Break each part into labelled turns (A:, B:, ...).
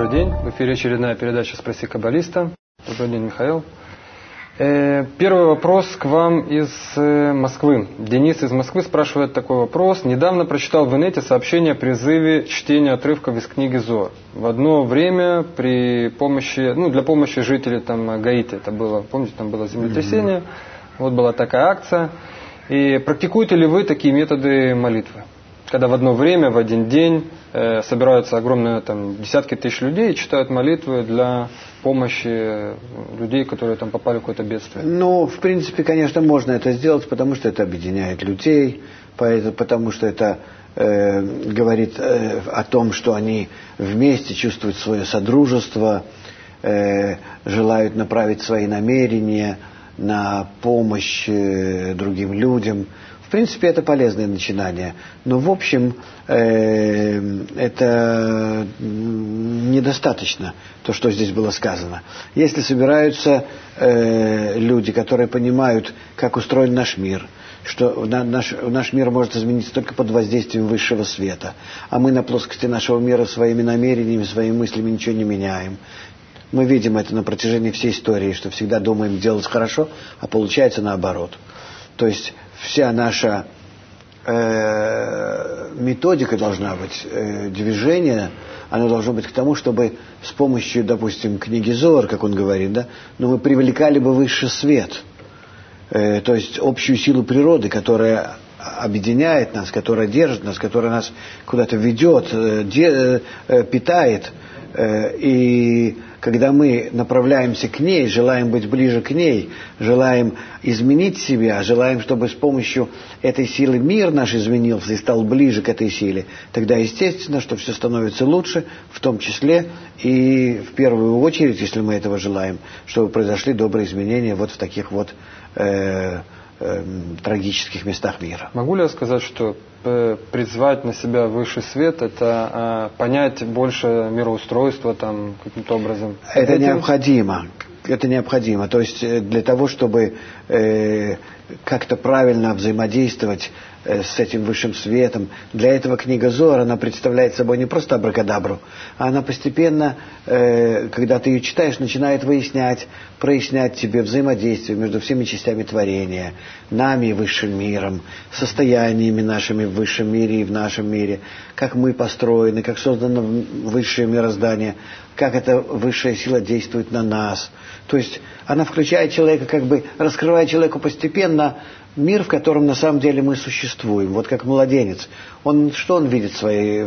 A: Добрый день. В эфире очередная передача «Спроси каббалиста». Добрый день, Михаил. Первый вопрос к вам из Москвы. Денис из Москвы спрашивает такой вопрос. Недавно прочитал в инете сообщение о призыве чтения отрывков из книги Зоар. В одно время при помощи, для помощи жителей там Гаити, это было, помните, там было землетрясение, вот была такая акция. И практикуете ли вы такие методы молитвы? Когда в одно время, в один день собираются огромные десятки тысяч людей и читают молитвы для помощи людей, которые там попали в какое-то бедствие?
B: В принципе, конечно, можно это сделать, потому что это объединяет людей, потому что это говорит о том, что они вместе чувствуют свое содружество, желают направить свои намерения на помощь другим людям. В принципе, это полезное начинание. Но, в общем, это недостаточно, то, что здесь было сказано. Если собираются люди, которые понимают, как устроен наш мир, что наш мир может измениться только под воздействием высшего света, а мы на плоскости нашего мира своими намерениями, своими мыслями ничего не меняем. Мы видим это на протяжении всей истории, что всегда думаем делать хорошо, а получается наоборот. То есть вся наша методика должна быть, движение, оно должно быть к тому, чтобы с помощью, допустим, книги Зоар, как он говорит, мы привлекали бы высший свет, то есть общую силу природы, которая объединяет нас, которая держит нас, которая нас куда-то ведет, питает. И когда мы направляемся к ней, желаем быть ближе к ней, желаем изменить себя, желаем, чтобы с помощью этой силы мир наш изменился и стал ближе к этой силе, тогда естественно, что все становится лучше, в том числе и в первую очередь, если мы этого желаем, чтобы произошли добрые изменения вот в таких вот трагических местах мира.
A: Могу ли я сказать, что призвать на себя высший свет, это понять больше мироустройства каким-то образом?
B: Это необходимо. Это необходимо. То есть для того, чтобы как-то правильно взаимодействовать с этим высшим светом. Для этого книга Зоар, она представляет собой не просто абракадабру, а она постепенно, когда ты ее читаешь, начинает прояснять тебе взаимодействие между всеми частями творения, нами и высшим миром, состояниями нашими в высшем мире и в нашем мире, как мы построены, как создано высшее мироздание, как эта высшая сила действует на нас. То есть она включает человека, раскрывает человеку постепенно мир, в котором на самом деле мы существуем. Вот как младенец. Что он видит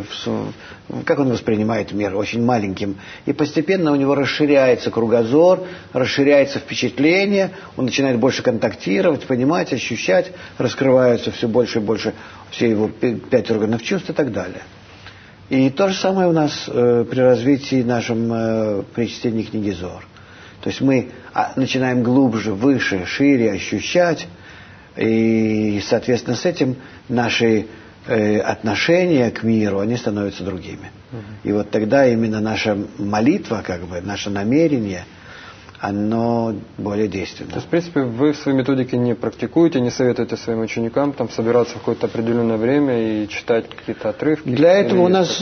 B: как он воспринимает мир? Очень маленьким. И постепенно у него расширяется кругозор, расширяется впечатление, он начинает больше контактировать, понимать, ощущать, раскрываются все больше и больше все его 5 органов чувств и так далее. И то же самое у нас при развитии нашем, при чтении книги Зоар. То есть мы начинаем глубже, выше, шире ощущать, и, соответственно, с этим наши отношения к миру, они становятся другими. И вот тогда именно наша молитва, наше намерение, оно более действенно.
A: То есть, в принципе, вы в своей методике не практикуете, не советуете своим ученикам собираться в какое-то определенное время и читать какие-то отрывки?
B: Для этого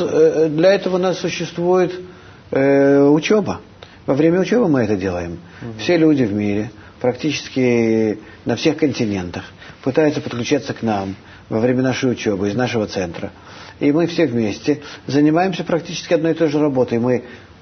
B: у нас существует учеба. Во время учебы мы это делаем. Все люди в мире, практически на всех континентах, пытаются подключаться к нам во время нашей учебы из нашего центра. И мы все вместе занимаемся практически одной и той же работой. Мы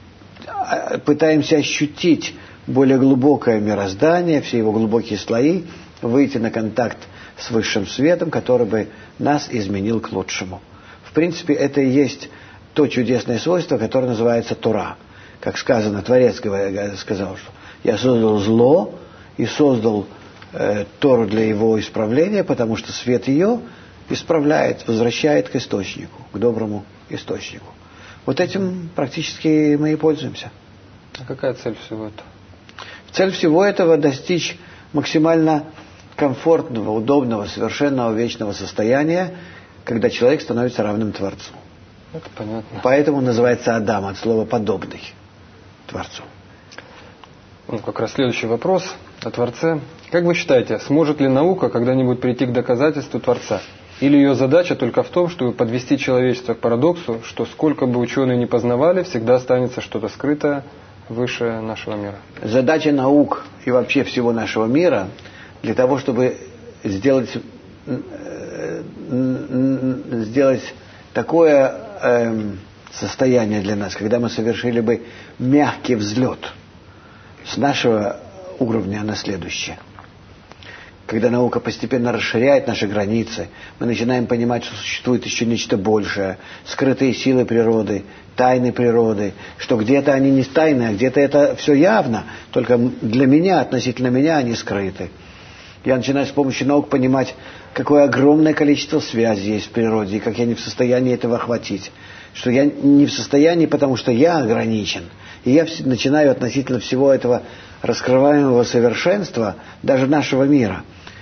B: пытаемся ощутить более глубокое мироздание, все его глубокие слои, выйти на контакт с высшим светом, который бы нас изменил к лучшему. В принципе, это и есть то чудесное свойство, которое называется Тора. Как сказано, Творец сказал, что я создал зло и создал Тору для его исправления, потому что свет ее исправляет, возвращает к источнику, к доброму источнику. Вот этим практически мы и пользуемся.
A: А какая цель всего этого?
B: Цель всего этого — достичь максимально комфортного, удобного, совершенного, вечного состояния, когда человек становится равным Творцу.
A: Это понятно.
B: Поэтому называется Адам от слова «подобный» Творцу.
A: Как раз следующий вопрос о Творце. Как вы считаете, сможет ли наука когда-нибудь прийти к доказательству Творца? Или ее задача только в том, чтобы подвести человечество к парадоксу, что сколько бы ученые ни познавали, всегда останется что-то скрытое выше нашего мира?
B: Задача наук и вообще всего нашего мира для того, чтобы сделать такое состояние для нас, когда мы совершили бы мягкий взлет с нашего уровня на следующее. Когда наука постепенно расширяет наши границы, мы начинаем понимать, что существует еще нечто большее, скрытые силы природы, тайны природы, что где-то они не тайны, а где-то это все явно, только для меня, относительно меня они скрыты. Я начинаю с помощью наук понимать, какое огромное количество связей есть в природе, и как я не в состоянии этого охватить. Что я не в состоянии, потому что я ограничен. И я начинаю относительно всего этого раскрываемого совершенства, даже нашего мира.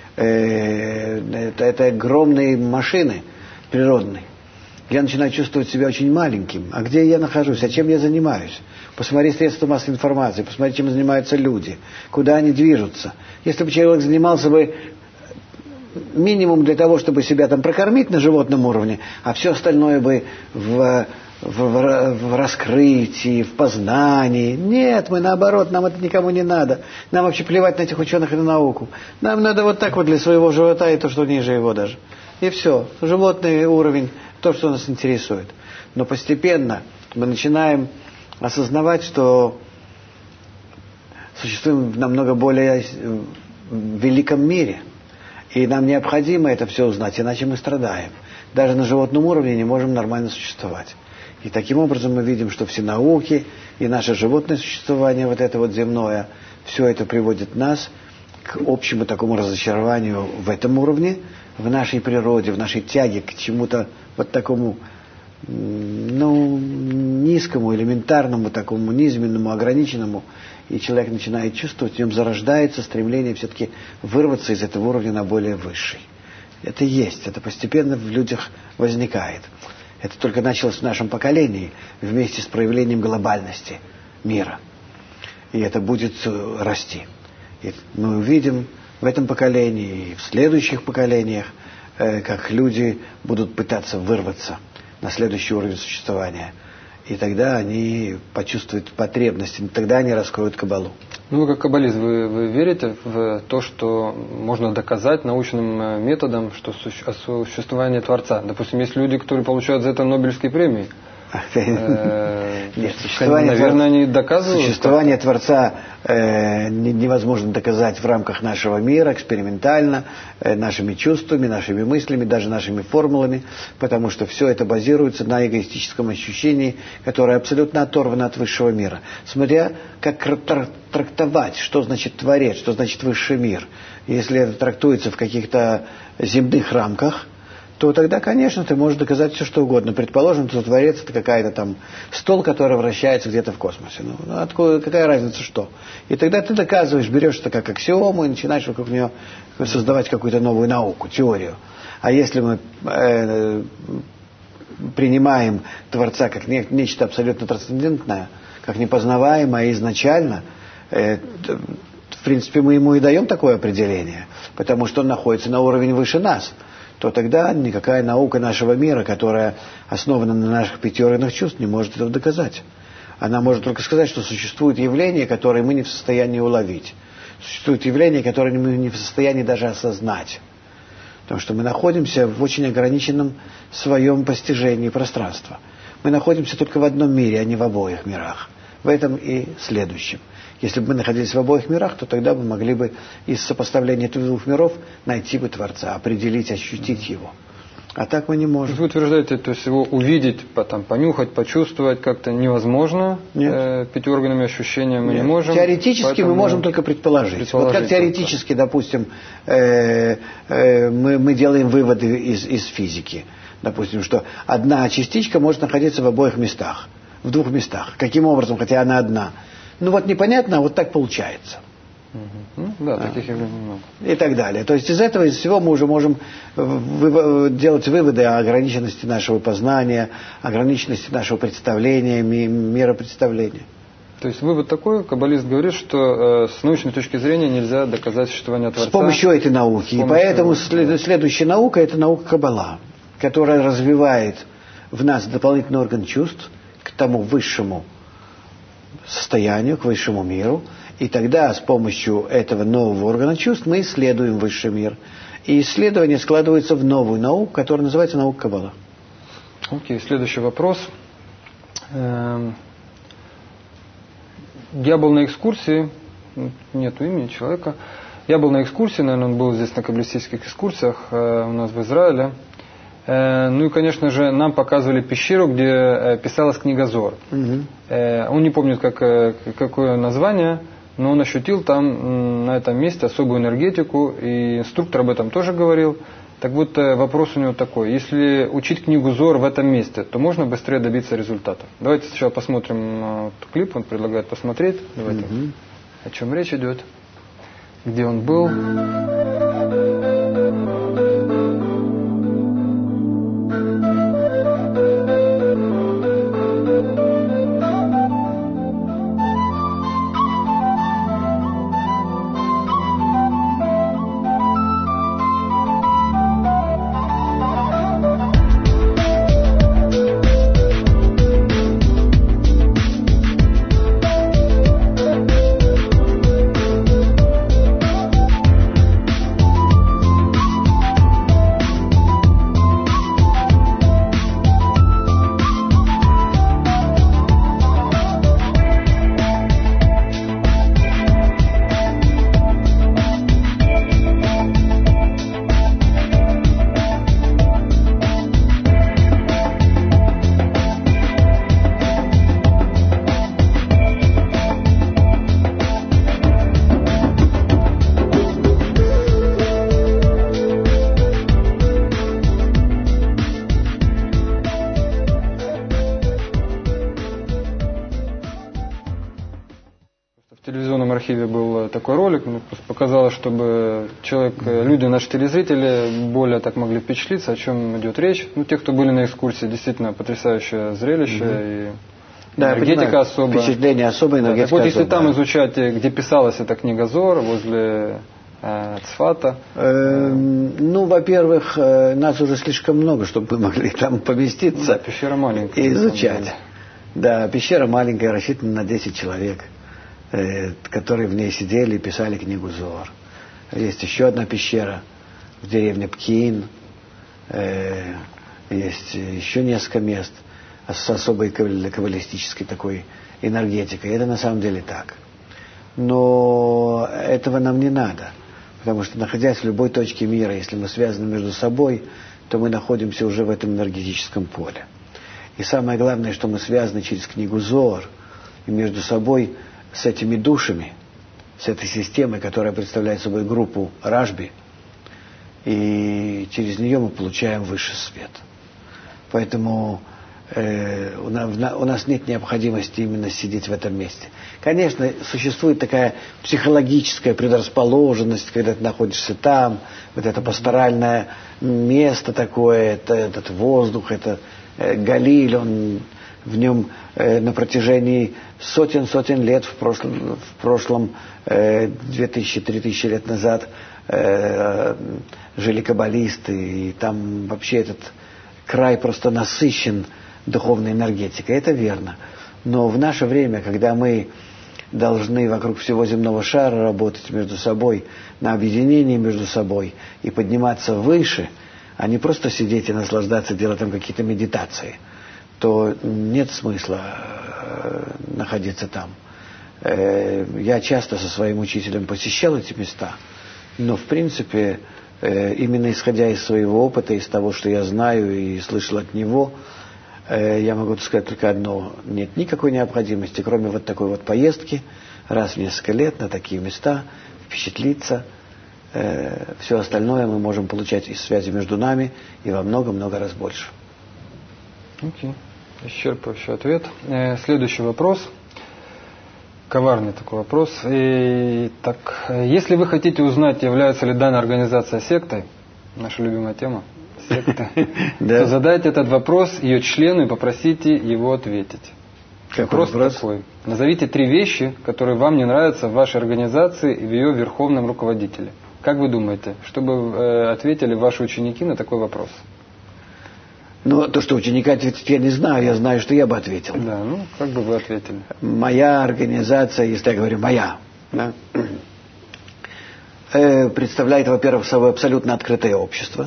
B: Это огромные машины природные. Я начинаю чувствовать себя очень маленьким. А где я нахожусь? А чем я занимаюсь? Посмотри средства массовой информации, посмотри, чем занимаются люди, куда они движутся. Если бы человек занимался бы минимум для того, чтобы себя там прокормить на животном уровне, а все остальное бы в раскрытии, в познании. Нет, мы наоборот, нам это никому не надо. Нам вообще плевать на этих ученых и на науку. Нам надо вот так вот для своего живота и то, что ниже его даже. И все. Животный уровень, то, что нас интересует. Но постепенно мы начинаем осознавать, что существуем в намного более великом мире. И нам необходимо это все узнать, иначе мы страдаем. Даже на животном уровне не можем нормально существовать. И таким образом мы видим, что все науки и наше животное существование, вот это вот земное, все это приводит нас к общему такому разочарованию в этом уровне, в нашей природе, в нашей тяге к чему-то вот такому, низкому, элементарному, такому низменному, ограниченному. И человек начинает чувствовать, в нем зарождается стремление все-таки вырваться из этого уровня на более высший. Это есть, это постепенно в людях возникает. Это только началось в нашем поколении, вместе с проявлением глобальности мира. И это будет расти. И мы увидим в этом поколении и в следующих поколениях, как люди будут пытаться вырваться на следующий уровень существования. И тогда они почувствуют потребность, и тогда они раскроют Каббалу.
A: Ну, вы как каббалист, вы верите в то, что можно доказать научным методом, что существование Творца? Допустим, есть люди, которые получают за это Нобелевские премии.
B: Нет,
A: наверное, они доказывают.
B: Существование Творца невозможно доказать в рамках нашего мира, экспериментально, нашими чувствами, нашими мыслями, даже нашими формулами, потому что все это базируется на эгоистическом ощущении, которое абсолютно оторвано от высшего мира. Смотря как трактовать, что значит Творец, что значит высший мир. Если это трактуется в каких-то земных рамках, то тогда, конечно, ты можешь доказать все, что угодно. Предположим, что Творец — это какая-то там стол, который вращается где-то в космосе. Откуда, какая разница, что? И тогда ты доказываешь, берешь это как аксиому и начинаешь вокруг нее создавать какую-то новую науку, теорию. А если мы принимаем Творца как нечто абсолютно трансцендентное, как непознаваемое изначально, в принципе, мы ему и даем такое определение, потому что он находится на уровне выше нас, то тогда никакая наука нашего мира, которая основана на наших 5 органах чувств, не может этого доказать. Она может только сказать, что существуют явления, которые мы не в состоянии уловить. Существуют явления, которые мы не в состоянии даже осознать. Потому что мы находимся в очень ограниченном своем постижении пространства. Мы находимся только в одном мире, а не в обоих мирах. В этом и следующем. Если бы мы находились в обоих мирах, то тогда мы могли бы из сопоставления этих 2 миров найти бы Творца, определить, ощутить его. А так мы не можем.
A: Вы утверждаете, то есть его увидеть, понюхать, почувствовать как-то невозможно?
B: Нет.
A: 5 органами ощущения мы не можем?
B: Теоретически мы можем только предположить. Вот как теоретически, допустим, мы делаем выводы из физики. Допустим, что одна частичка может находиться в обоих местах, в 2 местах. Каким образом, хотя она одна? Ну вот непонятно, а вот так получается.
A: Таких явлений много.
B: И так далее. То есть из всего мы уже можем делать выводы о ограниченности нашего познания, ограниченности нашего представления, миропредставления.
A: То есть вывод такой, каббалист говорит, что с научной точки зрения нельзя доказать существование Творца.
B: С помощью этой науки. И поэтому следующая наука – это наука Каббала, которая развивает в нас дополнительный орган чувств к тому высшему состоянию, к высшему миру. И тогда с помощью этого нового органа чувств мы исследуем высший мир. И исследование складывается в новую науку, которая называется наука Каббала.
A: Окей, следующий вопрос. Я был на экскурсии, нету имени человека. Я был на экскурсии, наверное, он был здесь на каббалистических экскурсиях у нас в Израиле. Ну и, конечно же, нам показывали пещеру, где писалась книга Зоар. Он не помнит, какое название, но он ощутил там, на этом месте, особую энергетику, и инструктор об этом тоже говорил. Так вот, вопрос у него такой. Если учить книгу Зоар в этом месте, то можно быстрее добиться результатов. Давайте сначала посмотрим клип, он предлагает посмотреть. Давайте. О чем речь идет, где он был. В телевизионном архиве был такой ролик, мне просто показалось, чтобы люди, наши телезрители, более так могли впечатлиться, о чем идет речь. Ну, те, кто были на экскурсии, действительно потрясающее зрелище, и энергетика особая.
B: Впечатление особое, энергетика
A: так вот, если
B: особая.
A: там изучать, где писалась эта книга Зоар, возле Цфата.
B: Ну, во-первых, нас уже слишком много, чтобы мы могли там поместиться.
A: Да, пещера маленькая.
B: И изучать. Да, пещера маленькая, рассчитана на 10 человек, которые в ней сидели и писали книгу Зоар. Есть еще одна пещера в деревне Пкиин. Есть еще несколько мест с особой каббалистической такой энергетикой. Это на самом деле так. Но этого нам не надо. Потому что, находясь в любой точке мира, если мы связаны между собой, то мы находимся уже в этом энергетическом поле. И самое главное, что мы связаны через книгу Зоар и между собой с этими душами, с этой системой, которая представляет собой группу Рашби, и через нее мы получаем высший свет. Поэтому у нас нет необходимости именно сидеть в этом месте. Конечно, существует такая психологическая предрасположенность, когда ты находишься там, вот это пасторальное место такое, этот воздух, это Галиль, он в нем на протяжении сотен лет, в прошлом 2000-3000 лет назад жили каббалисты, и там вообще этот край просто насыщен духовной энергетикой. Это верно. Но в наше время, когда мы должны вокруг всего земного шара работать между собой, на объединении между собой и подниматься выше, а не просто сидеть и наслаждаться, делать там какие-то медитации, то нет смысла находиться там. Я часто со своим учителем посещал эти места, но в принципе, именно исходя из своего опыта, из того, что я знаю и слышал от него, я могу сказать только одно: нет никакой необходимости, кроме вот такой вот поездки раз в несколько лет на такие места, впечатлиться. Все остальное мы можем получать из связи между нами и во много-много раз больше.
A: Окей. Исчерпывающий ответ. Следующий вопрос. Коварный такой вопрос. Так, если вы хотите узнать, является ли данная организация сектой, наша любимая тема, секта, то задайте этот вопрос ее члену и попросите его ответить. Вопрос такой. Назовите 3 вещи, которые вам не нравятся в вашей организации и в ее верховном руководителе. Как вы думаете, что бы ответили ваши ученики на такой вопрос?
B: Ну, то, что ученика ответит, я не знаю. Я знаю, что я бы ответил.
A: Да, ну, как бы вы ответили?
B: Моя организация, если я говорю «моя», да, представляет, во-первых, собой абсолютно открытое общество.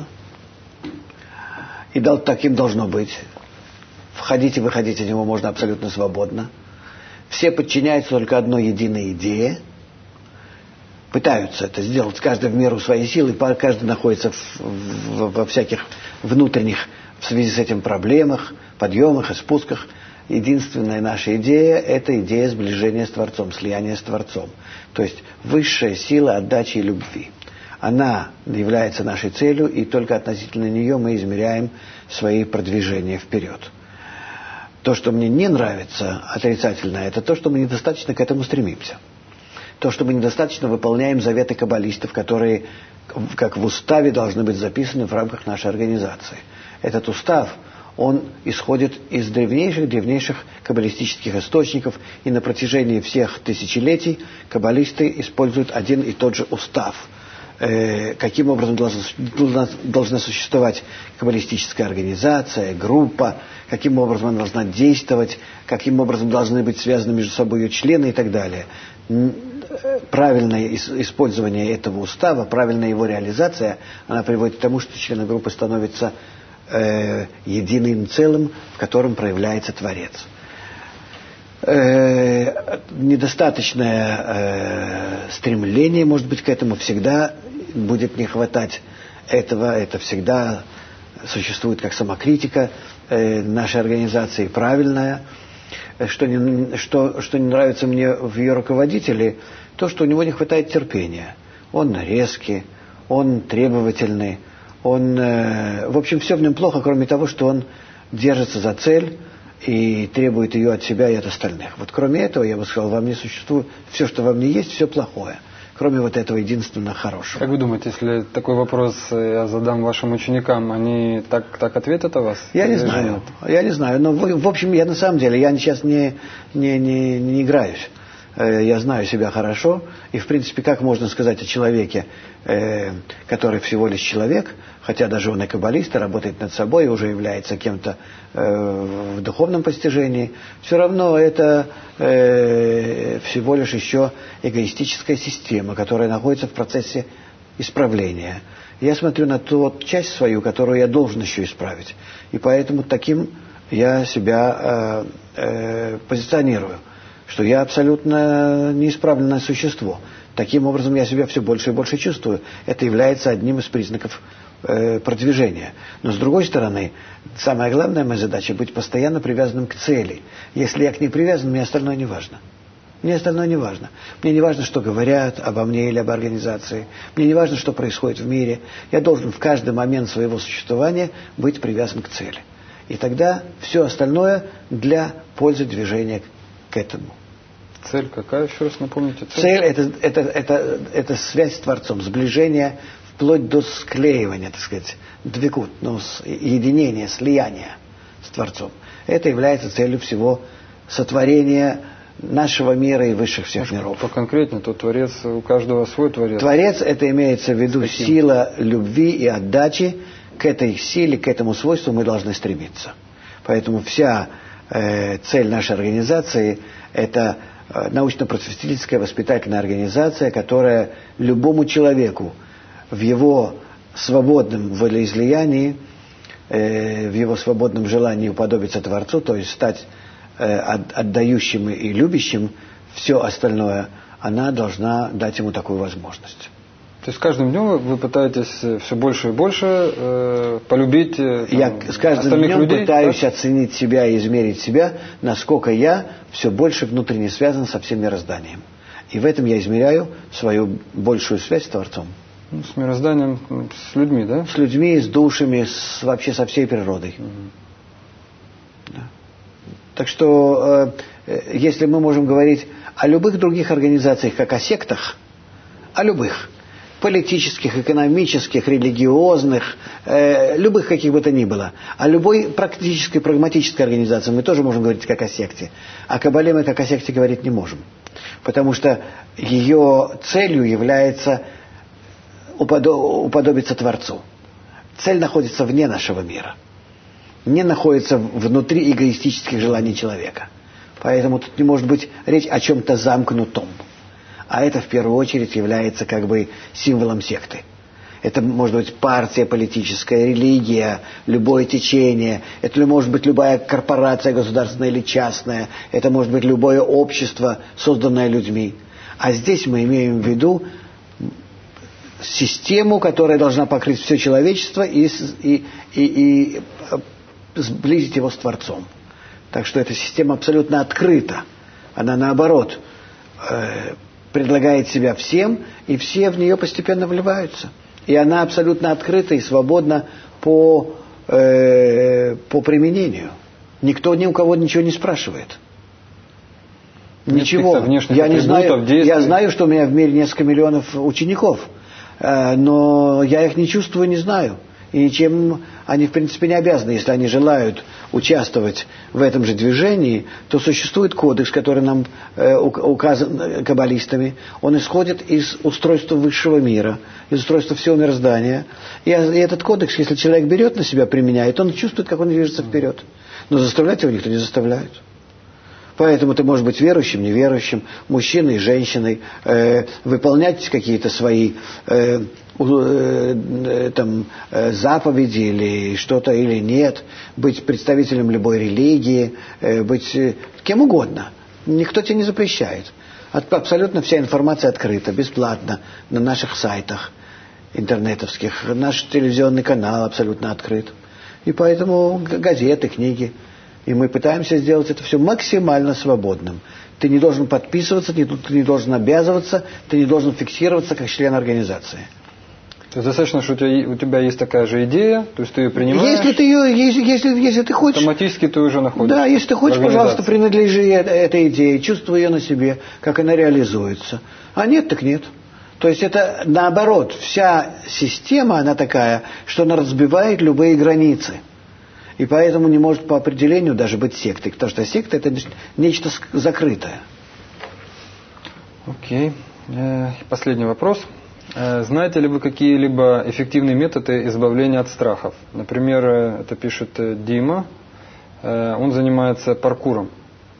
B: И таким должно быть. Входить и выходить из него можно абсолютно свободно. Все подчиняются только одной единой идее. Пытаются это сделать, каждый в меру своей силы, каждый находится во всяких внутренних, в связи с этим, проблемах, подъемах и спусках. Единственная наша идея – это идея сближения с Творцом, слияния с Творцом. То есть высшая сила отдачи и любви. Она является нашей целью, и только относительно нее мы измеряем свои продвижения вперед. То, что мне не нравится отрицательно, это то, что мы недостаточно к этому стремимся. То, что мы недостаточно выполняем заветы каббалистов, которые, как в уставе, должны быть записаны в рамках нашей организации. Этот устав, он исходит из древнейших каббалистических источников, и на протяжении всех тысячелетий каббалисты используют один и тот же устав. Каким образом должна существовать каббалистическая организация, группа, каким образом она должна действовать, каким образом должны быть связаны между собой ее члены и так далее. Правильное использование этого устава, правильная его реализация, она приводит к тому, что члены группы становятся единым целым, в котором проявляется Творец. Недостаточное стремление, может быть, к этому всегда будет не хватать этого. Это всегда существует как самокритика нашей организации правильная. Что не нравится мне в ее руководителе, то, что у него не хватает терпения. Он резкий, он требовательный, в общем, все в нем плохо, кроме того, что он держится за цель и требует ее от себя и от остальных. Вот кроме этого, я бы сказал, во мне существует все, что во мне есть, все плохое. Кроме вот этого единственного хорошего.
A: Как вы думаете, если такой вопрос я задам вашим ученикам, они так ответят о вас?
B: Я не знаю. Я не знаю. Но, в общем, я на самом деле, я сейчас не играюсь. Я знаю себя хорошо. И, в принципе, как можно сказать о человеке, который всего лишь человек, хотя даже он и каббалист, и работает над собой, и уже является кем-то в духовном постижении, все равно это всего лишь еще эгоистическая система, которая находится в процессе исправления. Я смотрю на ту часть свою, которую я должен еще исправить. И поэтому таким я себя позиционирую, что я абсолютно неисправленное существо. Таким образом я себя все больше и больше чувствую. Это является одним из признаков продвижения. Но с другой стороны, самая главная моя задача — быть постоянно привязанным к цели. Если я к ней привязан, мне остальное не важно. Мне остальное не важно. Мне не важно, что говорят обо мне или об организации. Мне не важно, что происходит в мире. Я должен в каждый момент своего существования быть привязан к цели. И тогда все остальное для пользы движения к этому.
A: Цель какая? Еще раз напомните.
B: Цель это связь с Творцом, сближение вплоть до склеивания, так сказать, двикут, единения, слияния с Творцом. Это является целью всего сотворения нашего мира и высших всех миров.
A: Поконкретнее, то Творец, у каждого свой Творец.
B: Творец — это имеется в виду сила любви и отдачи. К этой силе, к этому свойству мы должны стремиться. Поэтому вся цель нашей организации — это научно-просветительская воспитательная организация, которая любому человеку в его свободном волеизлиянии, в его свободном желании уподобиться Творцу, то есть стать отдающим и любящим все остальное, она должна дать ему такую возможность.
A: То есть с каждым днем вы пытаетесь все больше и больше полюбить
B: я с каждым днем людей, пытаюсь оценить себя и измерить себя, насколько я все больше внутренне связан со всем мирозданием. И в этом я измеряю свою большую связь с Творцом.
A: С мирозданием, с людьми, да?
B: С людьми, с душами, вообще со всей природой. Да. Так что, если мы можем говорить о любых других организациях, как о сектах, о любых, политических, экономических, религиозных, любых каких бы то ни было. О любой практической, прагматической организации мы тоже можем говорить как о секте. О Кабале мы как о секте говорить не можем. Потому что ее целью является уподобиться Творцу. Цель находится вне нашего мира. Не находится внутри эгоистических желаний человека. Поэтому тут не может быть речь о чем-то замкнутом. А это в первую очередь является как бы символом секты. Это может быть партия политическая, религия, любое течение. Это может быть любая корпорация государственная или частная. Это может быть любое общество, созданное людьми. А здесь мы имеем в виду систему, которая должна покрыть все человечество и сблизить его с Творцом. Так что эта система абсолютно открыта. Она наоборот предлагает себя всем, и все в нее постепенно вливаются. И она абсолютно открыта и свободна по применению. Никто ни у кого ничего не спрашивает. Ничего. Я не знаю. Я знаю, что у меня в мире несколько миллионов учеников, но я их не чувствую, не знаю. И чем они, в принципе, не обязаны, если они желают участвовать в этом же движении, то существует кодекс, который нам указан каббалистами. Он исходит из устройства высшего мира, из устройства всего мироздания. И этот кодекс, если человек берет на себя, применяет, он чувствует, как он движется вперед. Но заставлять его никто не заставляет. Поэтому ты можешь быть верующим, неверующим, мужчиной и женщиной, выполнять какие-то свои заповеди или что-то, или нет, быть представителем любой религии, быть кем угодно. Никто тебе не запрещает. Абсолютно вся информация открыта, бесплатно, на наших сайтах интернетовских. Наш телевизионный канал абсолютно открыт. И поэтому газеты, книги. И мы пытаемся сделать это все максимально свободным. Ты не должен подписываться, ты не должен обязываться, ты не должен фиксироваться как член организации.
A: То есть достаточно, что у тебя есть такая же идея, то есть ты ее принимаешь.
B: Если ты хочешь,
A: автоматически ты уже находишься.
B: Да, если ты хочешь, пожалуйста, принадлежи этой идее, чувствуй ее на себе, как она реализуется. А нет, так нет. То есть это наоборот, вся система, она такая, что она разбивает любые границы. И поэтому не может по определению даже быть сектой, потому что секта — это нечто закрытое.
A: Окей. Последний вопрос. Знаете ли вы какие-либо эффективные методы избавления от страхов? Например, это пишет Дима, он занимается паркуром.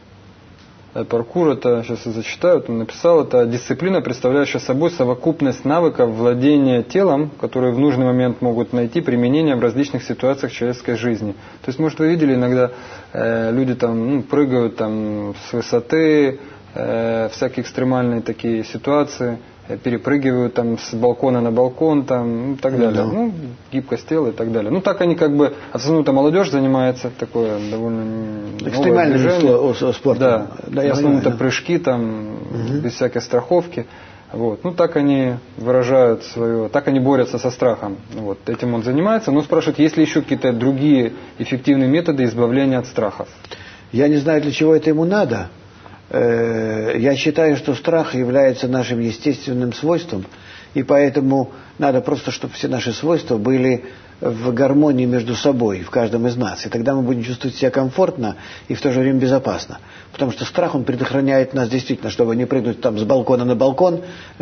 A: Паркур, это, сейчас я зачитаю, он написал, это дисциплина, представляющая собой совокупность навыков владения телом, которые в нужный момент могут найти применение в различных ситуациях человеческой жизни. То есть, может, вы видели, иногда люди там прыгают там с высоты, всякие экстремальные такие ситуации, перепрыгивают там с балкона на балкон там, и так далее. Ну, гибкость тела и так далее. Ну, так они как бы, основном-то молодежь занимается, такое довольно
B: экстремальным спортом.
A: Да, в основном-то прыжки там, без всякой страховки. Вот. Ну, так они выражают свое, так они борются со страхом. Вот. Этим он занимается. Но спрашивает, есть ли еще какие-то другие эффективные методы избавления от страхов?
B: Я не знаю, для чего это ему надо. Я считаю, что страх является нашим естественным свойством, и поэтому надо просто, чтобы все наши свойства были в гармонии между собой, в каждом из нас. И тогда мы будем чувствовать себя комфортно и в то же время безопасно. Потому что страх, он предохраняет нас действительно, чтобы не прыгнуть там с балкона на балкон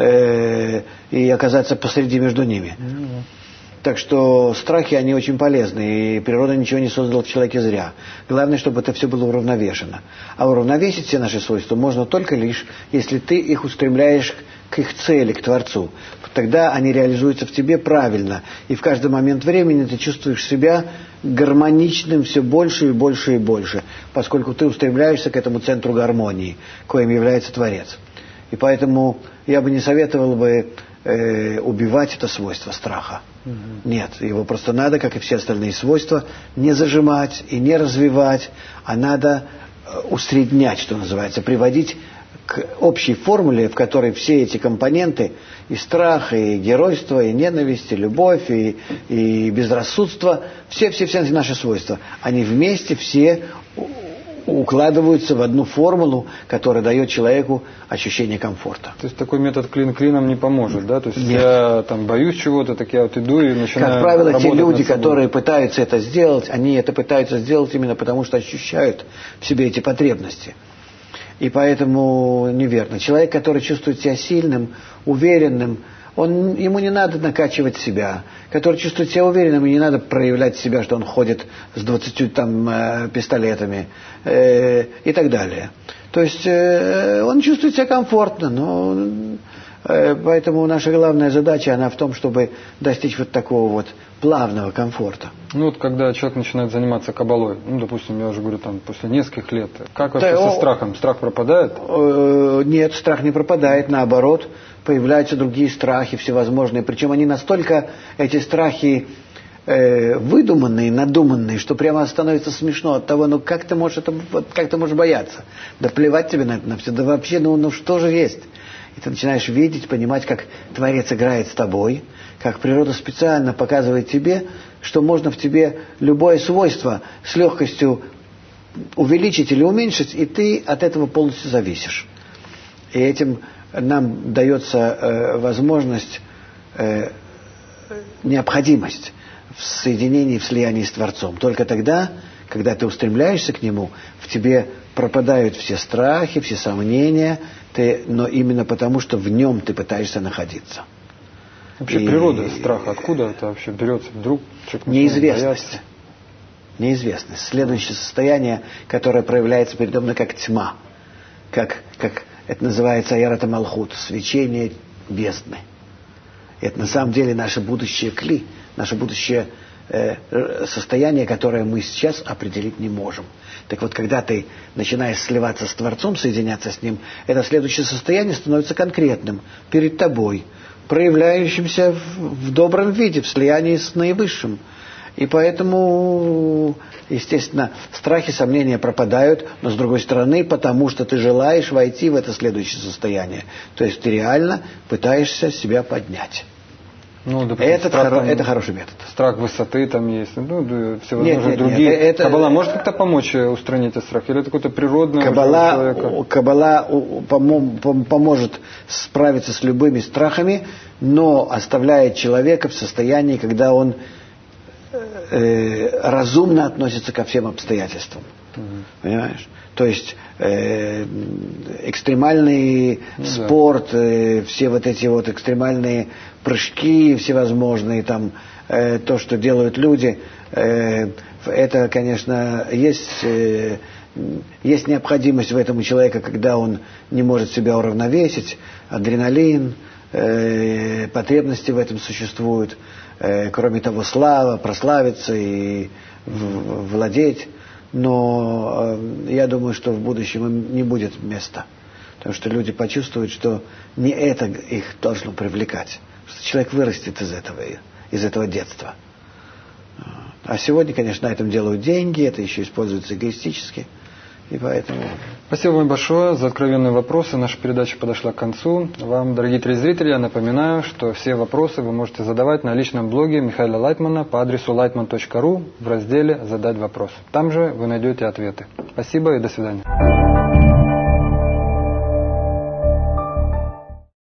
B: и оказаться посреди между ними. Так что страхи, они очень полезны, и природа ничего не создала в человеке зря. Главное, чтобы это все было уравновешено. А уравновесить все наши свойства можно только лишь, если ты их устремляешь к их цели, к Творцу. Тогда они реализуются в тебе правильно, и в каждый момент времени ты чувствуешь себя гармоничным все больше и больше и больше, поскольку ты устремляешься к этому центру гармонии, коим является Творец. И поэтому я бы не советовал бы убивать это свойство страха. Нет, его просто надо, как и все остальные свойства, не зажимать и не развивать, а надо усреднять, что называется, приводить к общей формуле, в которой все эти компоненты, и страх, и геройство, и ненависть, и любовь, и безрассудство, все наши свойства, они вместе все укладываются в одну формулу, которая дает человеку ощущение комфорта.
A: То есть такой метод клин клином не поможет, да? То есть
B: Нет.
A: я там боюсь чего-то, так я вот иду и начинаю.
B: Как правило, те люди,
A: над собой.
B: которые пытаются это сделать, они это пытаются сделать именно потому, что ощущают в себе эти потребности. И поэтому неверно. Человек, который чувствует себя сильным, уверенным, ему не надо накачивать себя. Который чувствует себя уверенным, и не надо проявлять себя, что он ходит с 20 пистолетами и так далее. То есть он чувствует себя комфортно, но поэтому наша главная задача, она в том, чтобы достичь вот такого вот плавного комфорта.
A: Ну вот когда человек начинает заниматься кабалой, ну допустим, я уже говорю, там после нескольких лет, как вообще со страхом? Страх пропадает?
B: Нет, страх не пропадает, наоборот, появляются другие страхи всевозможные, причем они настолько, эти страхи, выдуманные, надуманные, что прямо становится смешно от того, ну как ты можешь бояться? Да плевать тебе на все, да вообще, ну что же есть? И ты начинаешь видеть, понимать, как Творец играет с тобой, как природа специально показывает тебе, что можно в тебе любое свойство с легкостью увеличить или уменьшить, и ты от этого полностью зависишь. И этим нам дается возможность, необходимость в соединении, в слиянии с Творцом. Только тогда, когда ты устремляешься к Нему, в тебе пропадают все страхи, все сомнения, но именно потому, что в Нем ты пытаешься находиться.
A: Вообще природа страха, откуда это вообще берется? Вдруг человек
B: неизвестность. Неизвестность. Следующее состояние, которое проявляется передо мной как тьма. Как это называется Аярата Малхут, свечение бездны. Это на самом деле наше будущее кли, наше будущее состояние, которое мы сейчас определить не можем. Так вот, когда ты начинаешь сливаться с Творцом, соединяться с Ним, это следующее состояние становится конкретным перед тобой, проявляющимся в добром виде, в слиянии с Наивысшим. И поэтому, естественно, страхи, сомнения пропадают, но с другой стороны, потому что ты желаешь войти в это следующее состояние. То есть ты реально пытаешься себя поднять.
A: Ну, допустим,
B: это хороший метод.
A: Страх высоты там есть, всевозможные другие. Каббала может как-то помочь устранить этот страх? Или это какое-то природное человека?
B: Каббала поможет справиться с любыми страхами, но оставляет человека в состоянии, когда он разумно относится ко всем обстоятельствам. Понимаешь? То есть экстремальный спорт, все вот эти вот экстремальные прыжки всевозможные, там, то, что делают люди, это, конечно, есть необходимость в этом у человека, когда он не может себя уравновесить, адреналин, потребности в этом существуют, кроме того, слава, прославиться и владеть. Но я думаю, что в будущем им не будет места. Потому что люди почувствуют, что не это их должно привлекать. Что человек вырастет из этого детства. А сегодня, конечно, на этом делают деньги, это еще используется эгоистически. И поэтому...
A: Спасибо вам большое за откровенные вопросы. Наша передача подошла к концу. Вам, дорогие телезрители, я напоминаю, что все вопросы вы можете задавать на личном блоге Михаила Лайтмана по адресу lightman.ru в разделе «Задать вопрос». Там же вы найдете ответы. Спасибо и до свидания.